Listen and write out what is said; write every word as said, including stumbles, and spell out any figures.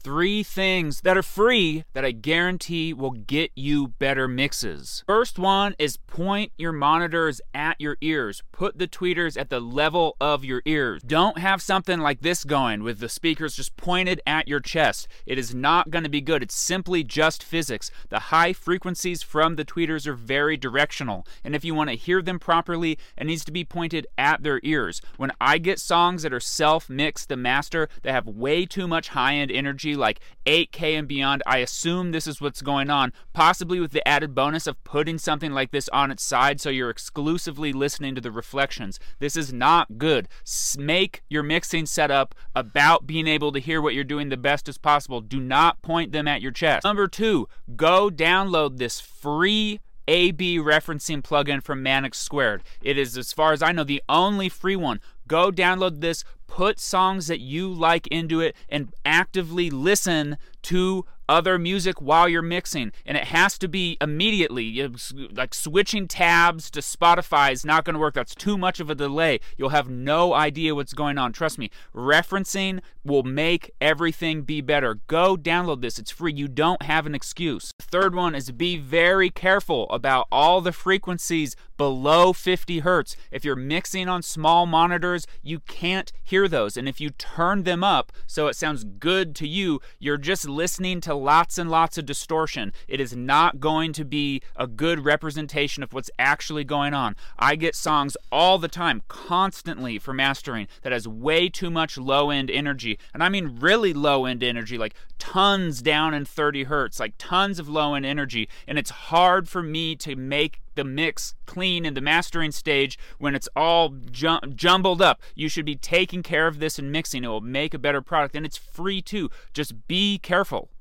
Three things that are free that I guarantee will get you better mixes. First one is point your monitors at your ears. Put the tweeters at the level of your ears. Don't have something like this going with the speakers just pointed at your chest. It is not going to be good. It's simply just physics. The high frequencies from the tweeters are very directional, and if you want to hear them properly, it needs to be pointed at their ears. When I get songs that are self-mixed, the master, that have way too much high-end energy, like eight K and beyond, I assume this is what's going on, possibly with the added bonus of putting something like this on its side so you're exclusively listening to the reflections. This is not good. Make your mixing setup about being able to hear what you're doing the best as possible. Do not point them at your chest. Number two, go download this free A B referencing plugin from Mannix Squared. It is, as far as I know, the only free one. Go download this, put songs that you like into it, and actively listen to other music while you're mixing. And it has to be immediately. Like switching tabs to Spotify is not going to work. That's too much of a delay. You'll have no idea what's going on. Trust me, referencing will make everything be better. Go download this. It's free. You don't have an excuse. The third one is be very careful about all the frequencies below fifty hertz. If you're mixing on small monitors, you can't hear those. And if you turn them up so it sounds good to you, you're just listening to lots and lots of distortion. It is not going to be a good representation of what's actually going on. I get songs all the time, constantly, for mastering that has way too much low-end energy. And I mean really low-end energy, like tons down in thirty hertz, like tons of low-end energy. And it's hard for me to make the mix clean in the mastering stage when it's all jum- jumbled up. You should be taking care of this and mixing. It will make a better product, and it's free too. Just be careful.